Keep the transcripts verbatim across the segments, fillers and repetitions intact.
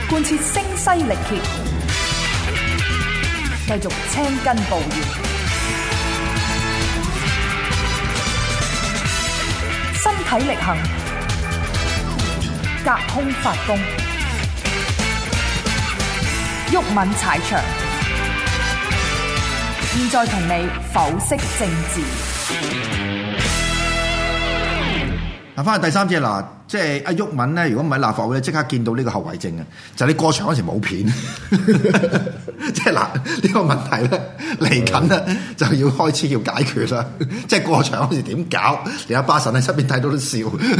貫徹聲嘶力竭，繼續青筋暴現，身體力行，隔空發功，毓民踩場。現在同你剖析政治。 嗱，翻去第三節嗱，即係阿毓民咧，如果唔喺立法會咧，即刻見到呢個後遺症啊！就係、你過場嗰時冇片，即係嗱呢個問題咧嚟緊咧就要開始要解決啦。即係過場嗰時點搞？連阿巴神喺側邊睇到都笑。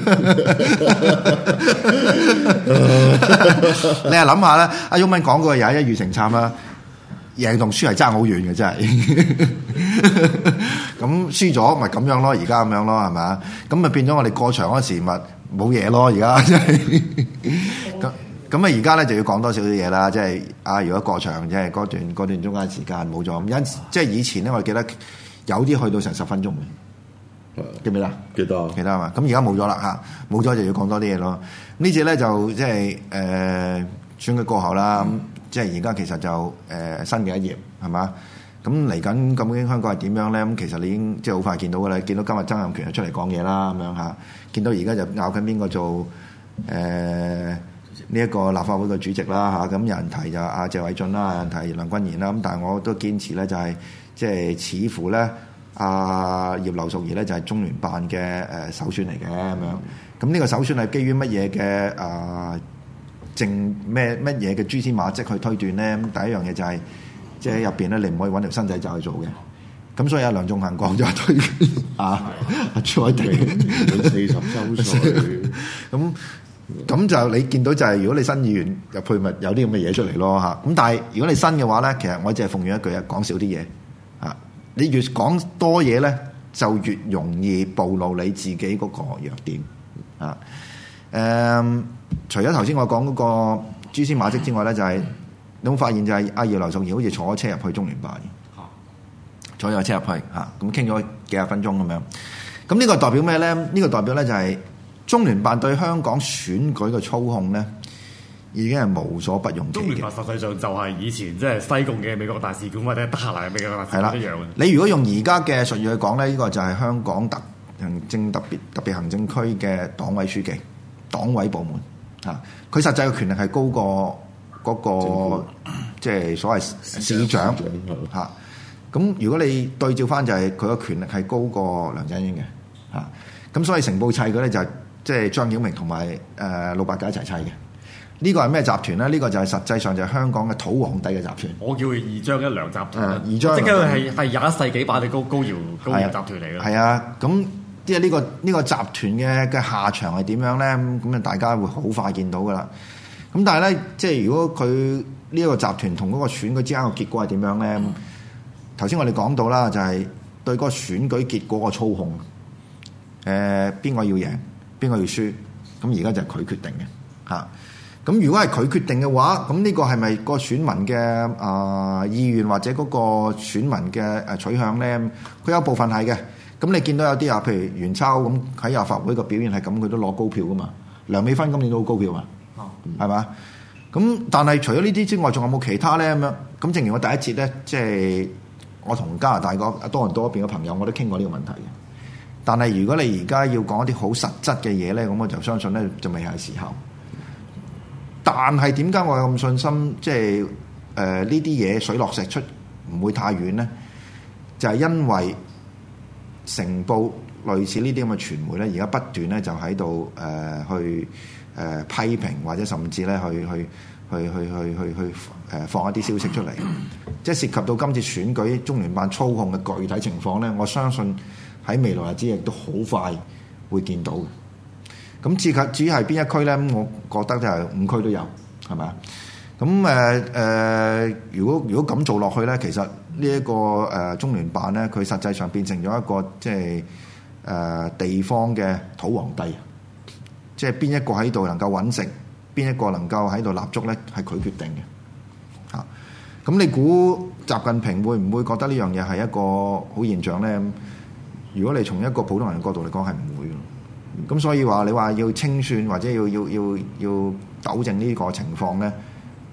你係諗下咧，阿毓民講過廿一月成參啦。贏同輸係爭好遠嘅，真係。咁輸咗咪咁樣咯，而家咁樣咯，係咪啊？咁咪變咗我哋過場嗰時咪冇嘢咯，而家真係。咁咁啊，而家咧就要講多少少嘢啦，即係啊，如果過場即係嗰段嗰段中間時間冇咗，咁因即係以前咧，我記得有啲去到成十分鐘嘅，記唔記得？ 記得， 記得啊嘛。咁而家冇咗啦嚇，冇咗就要講多啲嘢咯。呢節咧就即係誒選舉過後啦。嗯即係而家其實就誒、呃、新嘅一頁係嘛？咁嚟緊究竟香港係點樣咧？咁其實你已經即係好快見到㗎啦。見到今日曾蔭權就出嚟講嘢啦，咁樣嚇。見到而家就拗緊邊個做誒呢一個立法會嘅主席啦嚇。咁有人提就阿謝偉俊啦，有人提梁君彥啦。咁但係我都堅持咧，就係、是、即係似乎咧，阿葉劉淑儀咧就係中聯辦嘅誒首選嚟嘅咁樣。咁呢個首選係基於乜嘢嘅啊？正咩乜嘢嘅蛛絲馬跡去推斷咧？第一樣嘢就係、是、即係入邊咧，你唔可以揾條新仔就去做嘅。咁所以阿梁頌恆講咗推啊，阿朱凱廸四十周歲， 咁咁就你見到就係、是、如果你新議員入去，咪有啲咁嘅嘢出嚟咯嚇。咁但係如果你新嘅話咧，其實我只係奉勸一句啊，講少啲嘢嚇。你越講多嘢咧，就越容易暴露你自己嗰個弱點啊。誒、嗯，除咗頭先我講嗰個蛛絲馬跡之外咧，就係、是、你有冇發現就係阿葉劉淑儀好似坐咗車入去中聯辦嘅，坐咗車入去嚇，咁傾咗幾十分鐘咁樣。咁呢個代表咩咧？呢、這個代表咧就係中聯辦對香港選舉嘅操控咧，已經係無所不用其極。 中聯辦實際上就係以前即係西貢嘅美國大使館或者德黑蘭嘅美國大使館一樣嘅。 你如果用而家嘅術語去講咧，呢、這個就係香港特行政特別特別行政區嘅黨委書記。黨委部門啊，佢實際嘅權力係高過嗰、那個即係所謂市長嚇。咁、啊、如果你對照翻就係佢嘅權力係高過梁振英嘅嚇。咁、啊、所以成部砌佢咧就係即係張曉明同埋誒老伯家一齊砌嘅。呢、這個係咩集團咧？呢、這個就係實際上就係香港嘅土皇帝嘅集團。我叫佢二張一梁集團。二張即係佢係係廿一世紀版嘅高高堯高堯集團嚟嘅。係啊，咁。即係呢個呢、呢個集團嘅嘅下場係點樣咧？咁啊，大家會好快見到噶啦。咁但係咧，即係如果佢呢一個集團同嗰個選舉之間嘅結果係點樣咧？頭先、嗯、我哋講到啦，就係對嗰個選舉結果個操控。誒邊個要贏，邊個要輸？咁而家就係佢決定嘅嚇。咁、啊、如果係佢決定嘅話，咁呢個係咪個選民嘅啊、呃、意願或者嗰個選民嘅誒取向咧？佢有部分係嘅。咁你見到有啲啊，譬如袁秋咁喺立法會個表現係咁，佢都攞高票噶嘛。梁美芬今年都好高票嘛，係嘛、嗯？咁但係除咗呢啲之外，仲有冇其他咧咁樣？咁正如我第一節咧，即係我同加拿大個多倫多嗰邊嘅朋友，我都傾過呢個問題嘅。但係如果你而家要講一啲好實質嘅嘢咧，咁我就相信咧就未係時候。但係點解我有咁信心？即係誒呢啲嘢水落石出，唔會太遠咧？就係、是、因為成報類似呢啲咁嘅傳媒咧，而家不斷咧就喺度誒去誒、呃、批評或者甚至咧去去去去去去去誒放一啲消息出嚟，即係涉及到今次選舉中聯辦操控嘅具體情況咧，我相信喺未來日子亦都好快會見到嘅。咁至及至於係邊一區咧，我覺得就係五區都有，係咪啊？咁誒誒，如果如果咁做落去咧，其實呢、這、一個誒、呃、中聯辦咧，佢實際上變成咗一個即係誒、呃、地方嘅土皇帝，即係邊一個喺度能夠揾食，邊一個能夠喺度立足咧，係佢決定嘅嚇。咁、啊、你估習近平會唔會覺得呢樣嘢係一個好現象咧？如果你從一個普通人嘅角度嚟講，係唔會嘅。咁所以話你話要清算或者要要要要糾正呢個情況咧？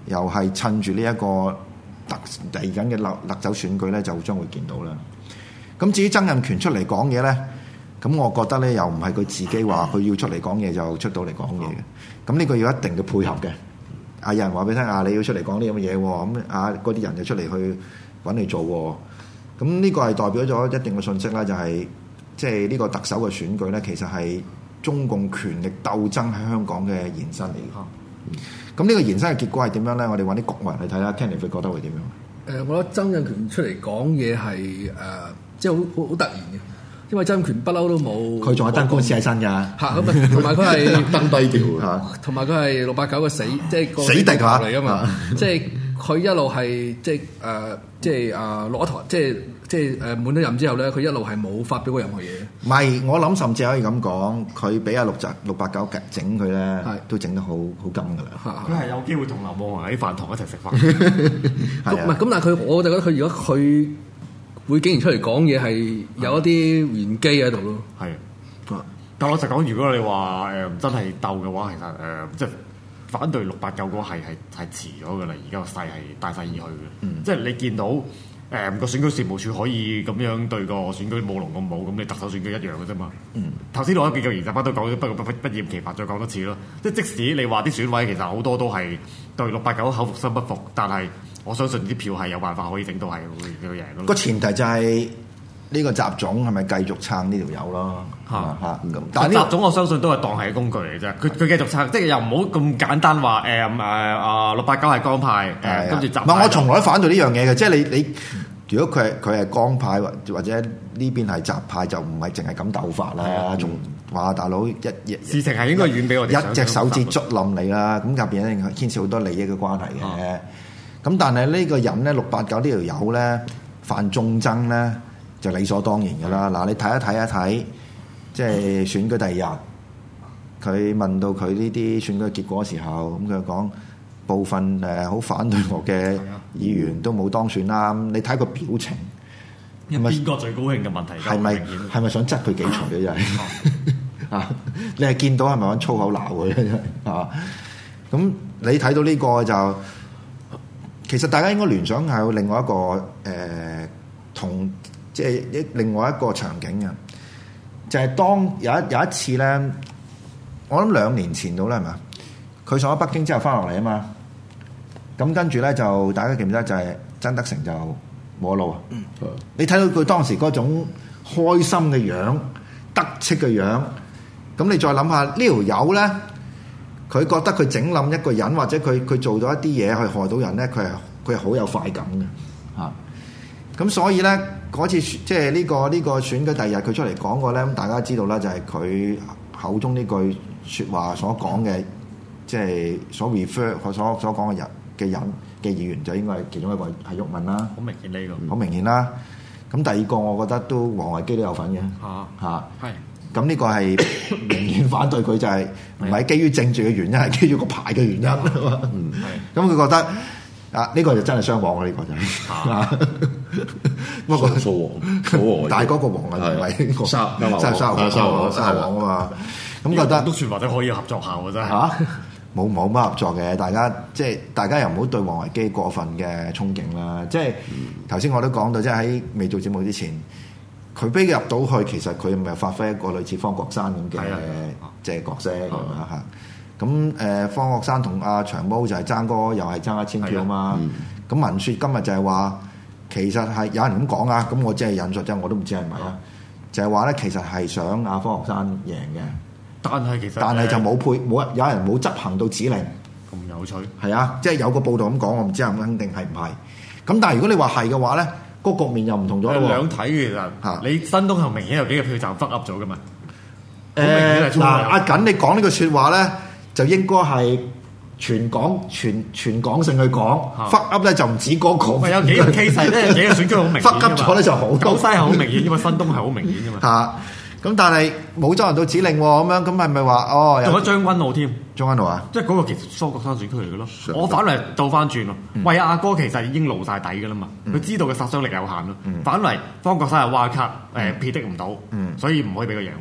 又係趁住呢一個特嚟緊嘅勒勒走選舉咧，就將會見到啦。咁至於曾蔭權出嚟講嘢咧，咁我覺得咧又唔係佢自己話佢要出嚟講嘢就出到嚟講嘢嘅。咁呢個要一定嘅配合嘅。啊，有人話俾你聽啊，你要出嚟講呢咁嘅嘢喎，咁啊嗰啲人就出嚟去揾你做喎。咁呢個係代表咗一定嘅信息啦，就係即係呢個特首嘅選舉咧，其實係中共權力鬥爭喺香港嘅延伸嚟嘅。咁呢個延伸嘅結果係點樣咧？我哋揾啲國民去睇下 Kenny 佢覺得會點樣？誒、 呃，我覺得曾蔭權出嚟講嘢係誒，即係好好好突然嘅，因為曾蔭權不嬲都冇， 佢仲有登公司喺身㗎。 嚇咁啊，同埋佢係登低調嚇， 同埋佢係六八九嘅死，即係個死敵嚇嚟㗎嘛，即係佢一路係即係誒，即係啊落台，即係即係誒滿咗任之後咧，佢一路係冇發表過任何嘢。 唔係，我諗甚至可以咁講，佢俾阿六集六八九整佢咧，都整得好好金㗎啦。 佢係有機會同劉夢喺飯堂一齊食飯。 唔係咁，但係佢我就覺得佢如果佢會竟然出嚟講嘢，係有一啲玄機喺度咯。 係，但老實講，如果你話誒、呃、真係鬥嘅話，其實誒、呃、即係反對六八九嗰個係係係遲咗㗎啦。而家個勢係大勢已去嘅，嗯、即係你見到。誒個、嗯、選舉事務處可以咁樣對個選舉舞龍咁舞，咁你特首選舉一樣嘅啫嘛。頭先我一幾個研習班都講咗，不過不不厭其煩再講多次咯。即係即使你話啲選委其實好多都係對六八九口服心不服，但係我相信啲票係有辦法可以整到係會會贏嘅。 個前提就係呢個習總係咪繼續撐呢條友咯？嚇嚇咁。 但係習總我相信都係當係工具嚟啫。佢佢繼續撐，即係又唔好咁簡單話誒誒啊六八九係江派誒，跟住習。唔係， 我從來都反對呢樣嘢嘅，即係你你。如果佢係佢係江派或或者呢邊係習派，就唔係淨係咁鬥法啦，仲話大佬一一事情係應該遠比我哋一隻手指捉冧你啦，咁入邊一定牽涉好多利益嘅關係嘅。咁、啊、但係呢個人咧，六八九呢條友咧犯眾憎咧，就理所當然嘅啦。嗱、嗯，你睇一睇一睇，即係選舉第二日，佢問到佢呢啲選舉結果嘅時候，咁佢講。部分誒好反對我嘅議員都冇當選啦，你睇個表情， 係咪邊個最高興嘅問題？ 係咪係咪想執佢幾錘嘅真係啊？你係見到係咪揾粗口鬧佢真係啊？咁你睇到呢個就其實大家應該聯想係有另外一個誒、呃、同即係一另外一個場景嘅，就係、是、當有一有一次咧，我諗兩年前到啦係咪？佢上咗北京之後翻落嚟啊嘛，咁跟住咧就大家記唔記得就係曾德成就冇路啊！嗯、你睇到佢當時嗰種開心嘅樣、得戚嘅樣，咁你再諗下呢條友咧，佢覺得佢整冧一個人或者佢佢做到一啲嘢去害到人咧，佢係佢係好有快感嘅嚇。咁、啊、所以咧嗰次即係呢個呢、呢個選舉第二日佢出嚟講過咧，咁大家知道啦，就係佢口中呢句説話所講嘅。即係所 refer 佢所所講嘅人嘅人嘅議員就應該係其中一個係毓民啦， 好明顯呢、呢個， 好明顯啦。咁第二個我覺得都黃維基都有份嘅嚇嚇，係咁呢個係明顯反對佢就係唔係基於政治嘅原因，係基於個牌嘅原因。嗯，係。咁佢覺得啊，呢、呢個就真係雙黃嘅呢個就係。不過掃黃， 大嗰個黃係唔係沙沙沙黃沙黃啊嘛？咁覺得都算或者可以合作下喎，真係嚇。冇冇乜合作嘅，大家即係大家又唔好對黃維基過分嘅憧憬啦。即係頭先我都講到，即係喺未做節目之前，佢俾佢入到去，其實佢咪發揮一個類似方國珊咁嘅即係角色咁樣嚇。咁誒，方國珊同阿長毛就係爭嗰又係爭一千票嘛。咁文説今日就係話，其實係有人咁講啊。咁我只係引述啫，我都唔知係咪啊。就係話咧，其實係想阿方國珊贏嘅。 但係其實， 但係就冇配冇有人冇執行到指令， 咁有趣。 係啊，即係有個報道咁講，我唔知係唔肯定係唔係。咁但係如果你話係嘅話咧，個局面又唔同咗咯。 兩睇其實嚇，你新東係明顯有幾個票站 fuck up 咗噶嘛？ 誒嗱，阿緊你講呢個説話咧，就應該係全港全全港性去講 fuck up 咧，就唔止嗰個。 有幾個 case 咧，有幾個選區好明顯 fuck up 咗咧就好多。 九西係好明顯，因為新東係好明顯噶嘛。 嚇！咁但係冇執行到指令喎，咁樣咁係咪話哦？ 仲有將軍澳添， 將軍澳啊！ 即係嗰個其實蘇國山選區嚟嘅咯。我反嚟倒翻轉咯，喂阿哥其實已經露晒底嘅啦嘛，佢知道嘅殺傷力有限咯。反嚟方國山係哇卡誒撇的唔到，所以唔可以俾佢贏。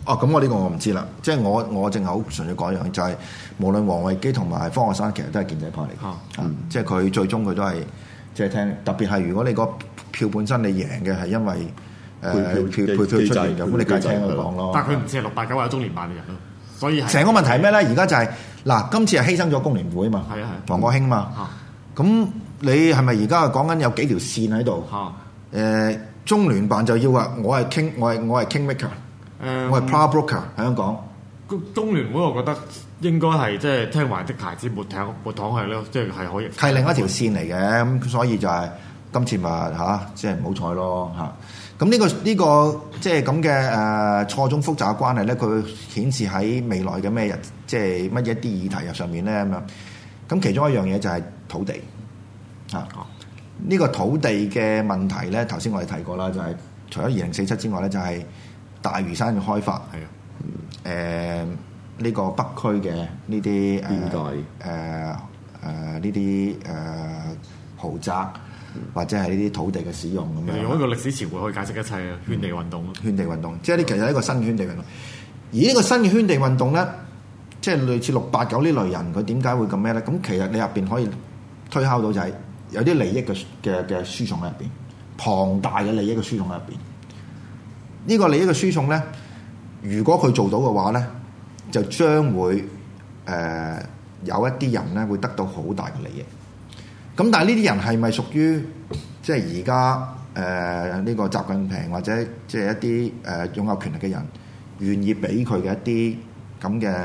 哦，咁我呢個我唔知啦，即係我我淨係好純粹講一樣，就係、是、無論黃維基同埋方學生其實都係建制派嚟嘅，啊嗯、即係佢最終佢都係即係聽，特別係如果你個票本身你贏嘅係因為誒票票出現，咁你梗係聽佢講咯。 但係佢唔似係六八九或者中聯辦嘅人咯，所以成個問題係咩咧？而家就係、是、嗱，今次係犧牲咗工聯會啊嘛， 係啊係， 黃國興嘛，咁、啊、你係咪而家講緊有幾條線喺度？誒、啊呃，中聯辦就要話我係傾，我係我係 Kingmaker。嗯、我係 power broker 喺香港。 中聯會我覺得應該係即係聽話的孩子撥艇撥糖係咯，即係係可以。 係另一條線嚟嘅，咁所以就係、是、今次咪嚇，即係唔好彩咯嚇。咁呢、這個呢、這個即係咁嘅誒錯綜複雜嘅關係咧，佢顯示喺未來嘅咩日，即係乜嘢啲議題入上面咧咁樣。咁其中一樣嘢就係土地嚇。呢、啊、個土地嘅問題咧，頭先我哋提過啦，就係、是、除咗二零四七之外咧，就係、是。大嶼山嘅開發係啊，誒呢、呃這個北區嘅呢啲誒誒誒呢啲誒豪宅、嗯、或者係呢啲土地嘅使用咁樣， 用一個歷史詞彙去解釋一切啊！圈地運動咯， 圈地運動，即係呢其實係一個新嘅圈地運動。而呢個新嘅圈地運動咧，即係類似六八九呢類人，佢點解會咁咩咧？咁其實你入邊可以推敲到就係有啲利益嘅嘅嘅輸送喺入邊，龐大嘅利益嘅輸送喺入邊。呢個利益嘅輸送咧，如果佢做到嘅話咧，就將會誒、呃、有一啲人咧會得到好大嘅利益。咁但係呢啲人係咪屬於即係而家誒呢個習近平或者即係一啲誒、呃、擁有權力嘅人願意俾佢嘅一啲咁嘅誒誒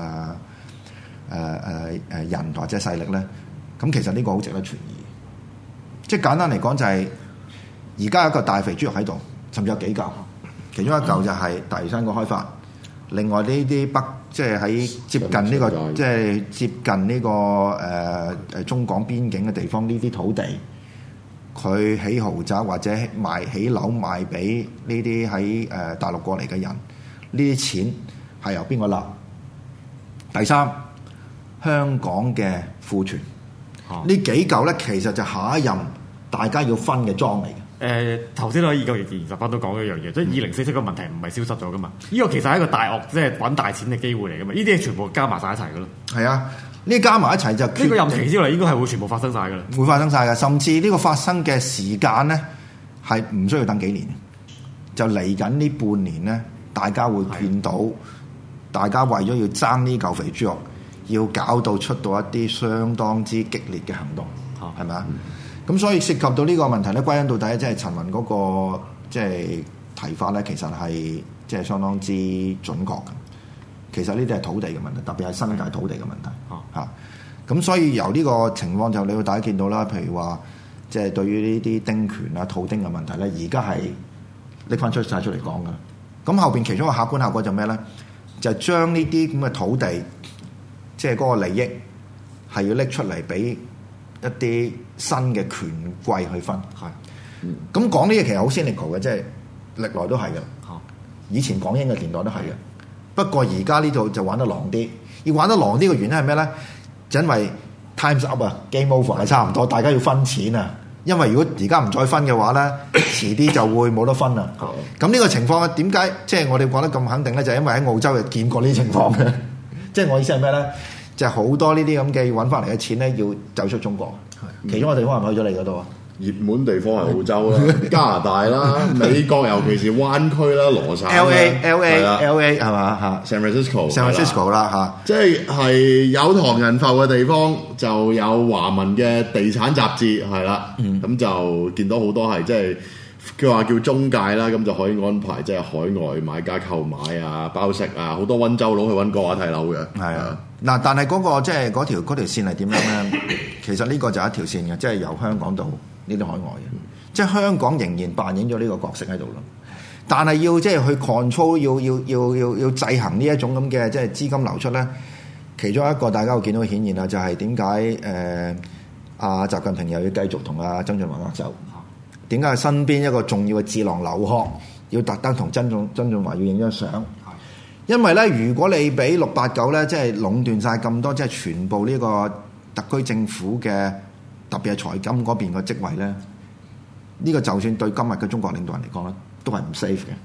誒誒人或者勢力咧？咁其實呢個好值得存疑。即係簡單嚟講，就係而家有一個大肥豬肉喺度，甚至有幾嚿。其中一嚿就係大嶼山個開發，另外呢啲北即係喺接近呢、這個即係接近呢、這個誒誒、呃、中港邊境嘅地方，呢啲土地佢起豪宅或者賣起樓賣俾呢啲喺誒大陸過嚟嘅人，呢啲錢係由邊個立？第三，香港嘅庫存，啊、呢幾嚿咧其實就下一任大家要分嘅莊嚟嘅。 誒頭先我二九二二十分都講咗一樣嘢，即係二零四七個問題唔係消失咗噶嘛？呢、這個其實係一個大鱷，即係揾大錢嘅機會嚟噶嘛？呢啲嘢全部加埋晒一齊噶咯。係啊，呢加埋一齊就呢個任期之內應該係會全部發生晒噶啦。 會發生晒噶，甚至呢個發生嘅時間咧係唔需要等幾年，就嚟緊呢半年咧，大家會見到的大家為咗要爭呢嚿肥豬肉，要搞到出到一啲相當之激烈嘅行動，係咪啊？咁、嗯、所以涉及到呢個問題咧，歸因到底即係陳雲嗰個即係提法咧，其實係即係相當之準確嘅。其實呢啲係土地嘅問題，特別係新界土地嘅問題嚇。咁、啊啊、所以由呢個情況就你會大家見到啦，譬如話即係對於呢啲丁權啊、土丁嘅問題咧，而家係拎翻出晒出嚟講㗎。咁後邊其中一個客觀效果就咩咧？就係將呢啲咁嘅土地，即係嗰個利益係要拎出嚟俾一啲新嘅權貴去分，係咁講呢嘢其實好 cynical 嘅，即係歷來都係嘅。以前港英嘅年代都係嘅，不過而家呢度就玩得狼啲。要玩得狼啲嘅原因係咩咧？就因為 times up 啊，game over 係差唔多，大家要分錢啊。因為如果而家唔再分嘅話咧，遲啲就會冇得分啦。咁呢個情況咧，點解即係我哋講得咁肯定咧？就係因為喺澳洲就見過呢啲情況嘅。即係我意思係咩咧？就係好多呢啲咁嘅揾翻嚟嘅錢咧，要走出中國。係，其中一個地方係咪去咗你嗰度啊？ 熱門地方係澳洲啦、加拿大啦、美國，尤其是灣區啦、羅省啦、 L A、L A、L A 係嘛嚇 ？San Francisco、 San Francisco 啦嚇， 即係係有唐人埠嘅地方，就有華文嘅地產雜誌係啦。咁、嗯、就見到好多係即係佢話叫中介啦，咁就可以安排即係海外買家購買啊、包食啊，好多溫州佬去溫哥華睇樓嘅。係啊， 嗱，但係嗰、嗰個即係嗰條嗰條線係點樣咧？其實呢個就係一條線嘅，即係由香港到呢啲海外嘅，嗯、即係香港仍然扮演咗呢個角色喺度咯。但係要即係去 control，要要要要要制衡呢一種咁嘅即係資金流出咧。其中一個大家會見到顯現啦，就係點解誒阿習近平又要繼續同阿曾俊華握手？點解佢身邊一個重要嘅智囊劉鶴要特登同曾俊曾俊華要影張相？因為咧，如果你俾六八九咧，即係壟斷晒咁多，即係全部呢個特區政府嘅特別係財金嗰邊嘅職位咧，呢、這個就算對今日嘅中國領導人嚟講咧，都係唔 safe 嘅。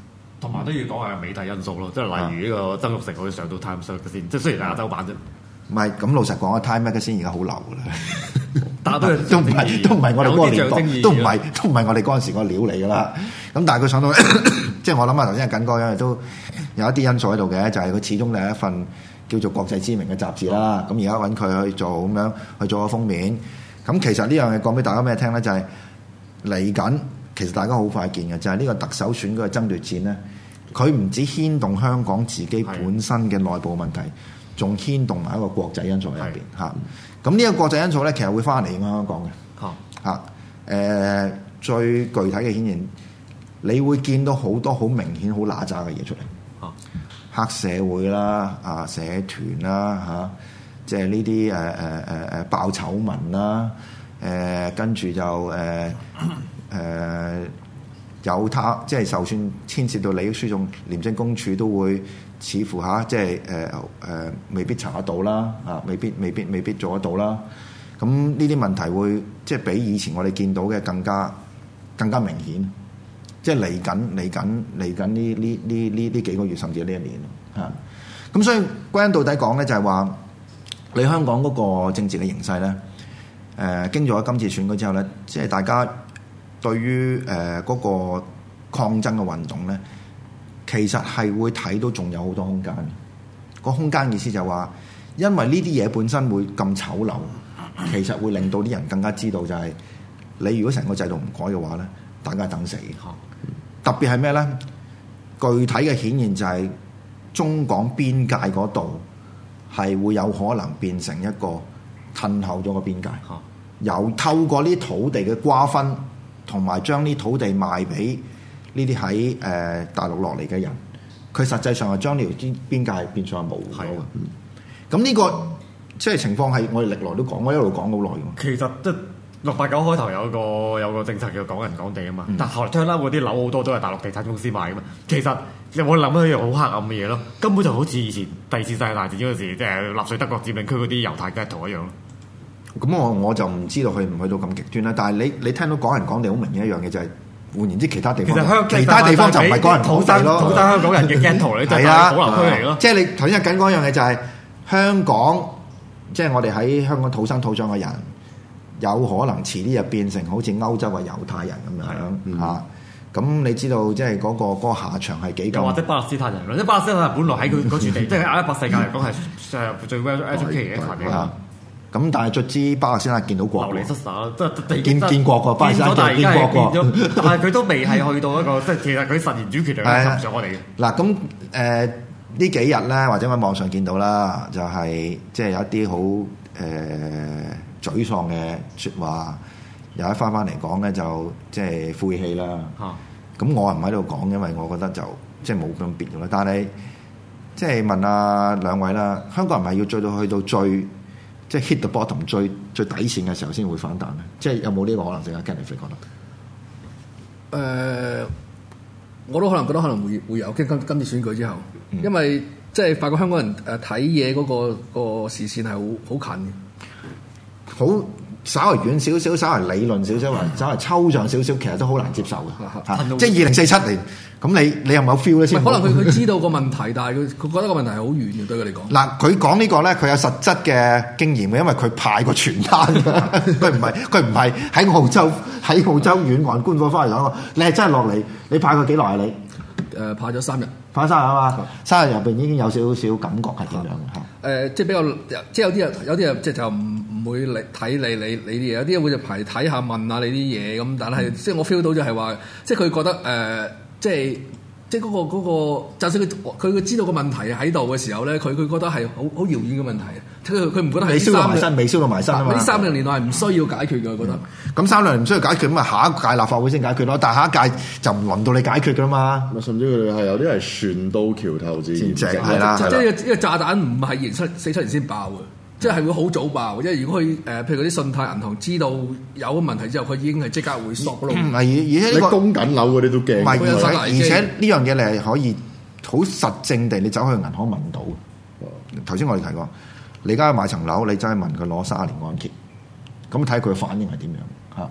同埋都要講下美帝因素咯，即係例如呢個曾鈺成可以上到 Times 先，即係雖然係亞洲版啫。 唔係咁老實講啊 ，Time Magazine 而家好流㗎啦， 但係都都唔係都唔係我哋嗰個年代，都唔係都唔係我哋嗰陣時個料嚟㗎啦。咁但係佢上到，即係我諗啊，頭先係緊哥因為都有一啲因素喺度嘅，就係、是、佢始終係一份叫做國際知名嘅雜誌啦。咁而家揾佢去做咁樣去做個封面。咁其實呢樣嘢講俾大家咩聽咧，就係嚟緊。其實大家好快見嘅就係、是、呢個特首選舉嘅爭奪戰咧，佢唔止牽動香港自己本身嘅內部問題，仲牽動埋一個國際因素喺入邊嚇。咁呢個國際因素咧，其實會翻嚟影響香港嘅嚇嚇。誒，最具體嘅顯現，你會見到好多好明顯好揦渣嘅嘢出嚟嚇，黑社會啦啊，社團啦嚇，即係呢啲誒誒誒誒爆醜聞啦，誒跟住就誒。呃誒、呃、有他，即係就算牽涉到利益輸送，廉政公署都會似乎嚇，即係誒誒未必查得到啦，啊，未必未必未必做得到啦。咁呢啲問題會即係比以前我哋見到嘅更加更加明顯，即係嚟緊嚟緊嚟緊呢呢呢呢呢幾個月甚至呢一年嚇。咁所以歸根到底講咧，就係話你香港嗰個政治嘅形勢咧，誒、呃、經咗今次選舉之後咧，即係大家。對於誒嗰個抗爭嘅運動咧，其實係會睇到仲有好多空間。個空間意思就係話，因為呢啲嘢本身會咁醜陋，其實會令到啲人更加知道就係、是，你如果成個制度唔改嘅話咧，大家等死。特別係咩咧？具體嘅顯現就係中港邊界嗰度係會有可能變成一個褪後咗個邊界，有透過呢土地嘅瓜分。同埋將啲土地賣俾呢啲喺誒大陸落嚟嘅人，佢實際上係將呢條邊邊界變相係模糊咗嘅。咁呢、嗯這個即係情況係我哋歷來都講，我一路講好耐嘅。 其實即係六八九開頭有個有個政策叫港人港地啊嘛，嗯、但後來聽啦嗰啲樓好多都係大陸地產公司買嘅嘛。其實有冇諗到一樣好黑暗嘅嘢咯？根本就好似以前第二次世界大戰嗰陣時，即係納粹德國佔領區嗰啲猶太基督徒一樣咯。 咁我我就唔知道佢唔去到咁極端啦，但係你你聽到港人港地好明顯一樣嘢就係、是，換言之其他地方，其實香其他地方就唔係港人港地咯，土生香港人嘅 ghetto 你就係保留區嚟咯。即係你頭先緊講一樣嘢就係、是、香港，即、就、係、是、我哋喺香港土生土長嘅人，有可能遲啲就變成好似歐洲嘅猶太人咁樣嚇。咁、嗯啊、你知道即係嗰個嗰、那個下場係幾咁？又或者巴勒斯坦人，即巴勒斯坦人本來喺佢嗰處地，即係阿拉伯世界嚟講係誒最 well educated 嘅一群嘅。咁但係卒之巴勒斯坦見到國，流離失所，即係見見過個巴勒斯坦見過個， 但係佢都未係去到一個，即係其實佢實現主權就係上我哋嘅。 嗱咁誒呢幾日咧，或者喺網上見到啦，就係即係有一啲好誒沮喪嘅説話，有一翻翻嚟講咧，就即係晦氣啦。嚇、啊！咁我唔喺度講，因為我覺得就即係冇咁必要啦。但係即係問下兩位啦，香港人係要追到去到最。即係 hit the bottom 最最底線嘅時候先會反彈咧，即係有冇呢個可能性啊 Kenneth 覺得？誒、 呃，我都可能覺得可能會會有，經今今次選舉之後，嗯、因為即係發覺香港人誒睇嘢嗰個、嗰個視線係好好近嘅， 好稍為遠少少，稍為理論少少，或稍為抽象少少，其實都好難接受嘅嚇。即係二零四七年，咁你你有冇 feel 咧先？ 可能佢佢知道個問題，但係佢佢覺得個問題係好遠嘅，對佢嚟講。 嗱，佢講呢個咧，佢有實質嘅經驗嘅，因為佢派過傳單，佢唔係佢唔係喺澳洲喺澳洲遠岸觀火翻嚟講，你係真係落嚟，你派過幾耐啊？你誒派咗三日， 派三日啊嘛，三日入邊已經有少少感覺係點樣嘅嚇？ 誒，即係比較，即係有啲人有啲人即係就唔唔會嚟睇你你你啲嘢，有啲人會就排睇下問下你啲嘢咁，但係即係我 feel 到就係話，即係佢覺得誒，即係。即係嗰個嗰個，就算佢佢佢知道個問題喺度嘅時候咧，佢佢覺得係好好遙遠嘅問題啊！佢佢唔覺得係。未燒到埋身，未燒到埋身啊嘛！呢三兩年內係唔需要解決嘅，我覺得。咁三兩年唔需要解決，咁啊下一屆立法會先解決咯。但係下一屆就唔輪到你解決㗎啦嘛。 甚至佢哋係有啲係船到橋頭自然直係啦。 即係呢個炸彈唔係二零七四七年先爆嘅。即係會好早爆，即係如果佢誒、呃，譬如嗰啲信貸銀行知道有個問題之後，佢已經係即刻會索嗰度。唔係，而且呢、這個供緊樓嗰啲都驚。 唔係，而且呢樣嘢你係可以好實證地，你走去銀行問到。頭先、嗯、我哋提過，你而家買層樓，你真係問佢攞三十年按揭，咁睇佢嘅反應係點樣嚇？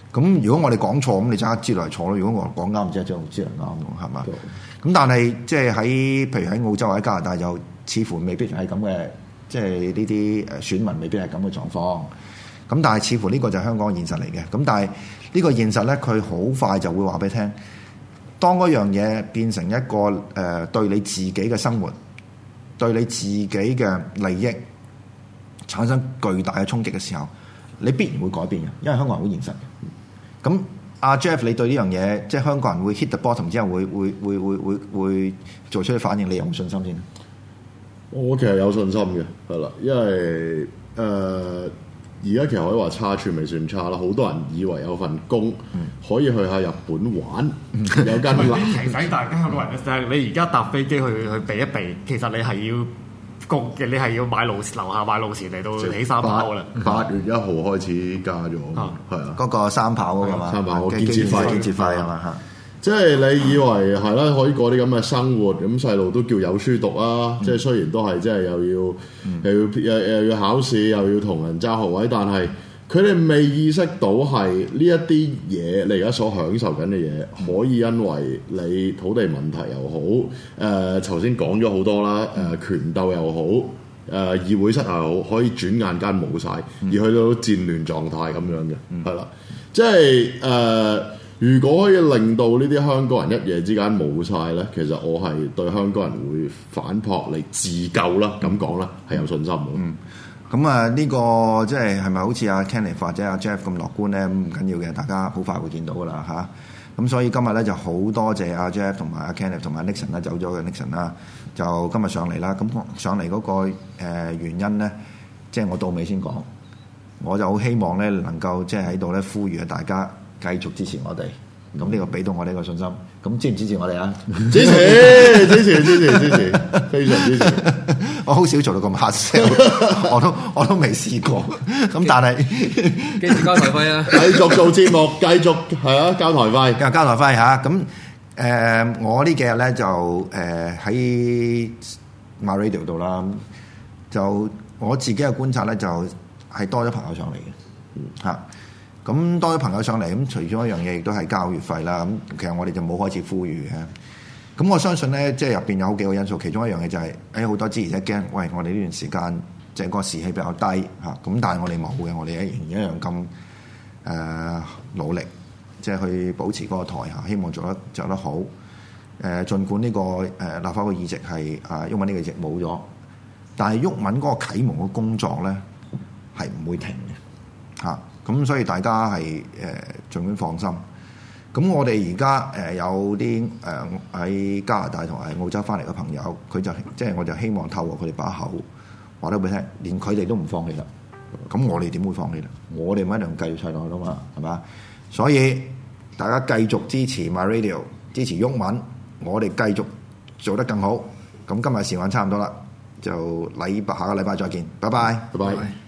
咁如果我哋講錯，咁你即刻知道係錯咯。如果我講啱，即係就知係啱咯，係嘛？咁但係即係喺譬如喺澳洲或者加拿大，就似乎未必係咁嘅，即係呢啲誒選民未必係咁嘅狀況。咁但係似乎呢個就係香港嘅現實嚟嘅。咁但係呢個現實咧，佢好快就會話俾你聽。當嗰樣嘢變成一個誒、呃、對你自己嘅生活、對你自己嘅利益產生巨大嘅衝擊嘅時候，你必然會改變嘅，因為香港人好現實。咁阿 Jeff，你對呢樣嘢，即係香港人會 hit the bottom 之後會，會會會會會會做出啲反應，你有冇信心先？ 我其實有信心嘅，係啦，因為誒。呃而家其實可以話差處未算差啦，好多人以為有份工、嗯、可以去下日本玩，嗯、有間樓。 提醒大家香港人嘅，你而家搭飛機去去避一避，其實你係要供嘅，你係要買路樓下買路錢嚟到起三跑噶啦。 八月一號開始加咗，係啊， 嗰個三跑嗰個嘛， 三跑建設費， 建設費係嘛嚇。 即係你以為係啦，可以過啲咁嘅生活，咁細路都叫有書讀啊！嗯、即係雖然都係即係又要、嗯、又要又又要考試，又要同人爭學位，但係佢哋未意識到係呢一啲嘢，你而家所享受緊嘅嘢，可以因為你土地問題又好，誒頭先講咗好多啦，誒、呃、權鬥又好，誒、呃、議會室又好，可以轉眼間冇晒，而去到戰亂狀態咁樣嘅，係啦、嗯，即係誒。呃如果可以令到呢啲香港人一夜之間冇晒咧，其實我係對香港人會反撲嚟自救啦，咁講啦，係有信心嘅。 嗯，咁啊呢個即係係咪好似阿 Kenneth 或者阿 Jeff 咁樂觀咧？唔緊要嘅，大家好快會見到噶啦嚇。咁、啊、所以今日咧就好多謝阿 Jeff 同埋阿 Kenneth 同埋 Nixon 啦，走咗嘅 Nixon 啦，就今日上嚟啦。咁上嚟嗰個原因咧，即係我到尾先講，我就好希望咧能夠即係喺度咧呼籲啊大家。繼續支持我哋，咁呢個俾到我哋個信心。咁支唔支持我哋啊？ 支持，支持，支持，支持，非常支持。 我好少做到咁黑 sell， 我都我都未試過。咁但係幾時交台費啊？ 繼續做節目，繼續係啊，交台費， 交交台費嚇。咁誒、呃，我呢幾日咧就誒喺 MyRadio 度啦。就我自己嘅觀察咧，就係、是、多咗朋友上嚟嘅嚇。咁多啲朋友上嚟，咁除咗一樣嘢，亦都係交月費啦。咁其實我哋就冇開始呼籲嘅。咁我相信咧，即係入邊有好幾個因素，其中一樣嘢就係誒好多支持者驚，喂，我哋呢段時間即係個士氣比較低嚇。咁但係我哋冇嘅，我哋一樣一樣咁誒、呃、努力，即係去保持嗰個台嚇，希望做得做得好。誒、呃，儘管呢、這個誒、呃、立法會議席係啊，毓民呢個議席冇咗，但係毓民嗰個啟蒙嘅工作咧係唔會停嘅嚇。咁所以大家係誒儘管放心。咁我哋而家誒有啲誒喺加拿大同埋澳洲翻嚟嘅朋友，佢就即係我就希望透過佢哋把口話得俾你聽，連佢哋都唔放棄啦。咁我哋點會放棄咧？我哋咪一樣繼續砌落去咯嘛，係嘛？所以大家繼續支持 MyRadio， 支持毓民，我哋繼續做得更好。咁今日時間差唔多啦，就禮拜下個禮拜再見，拜拜， 拜拜。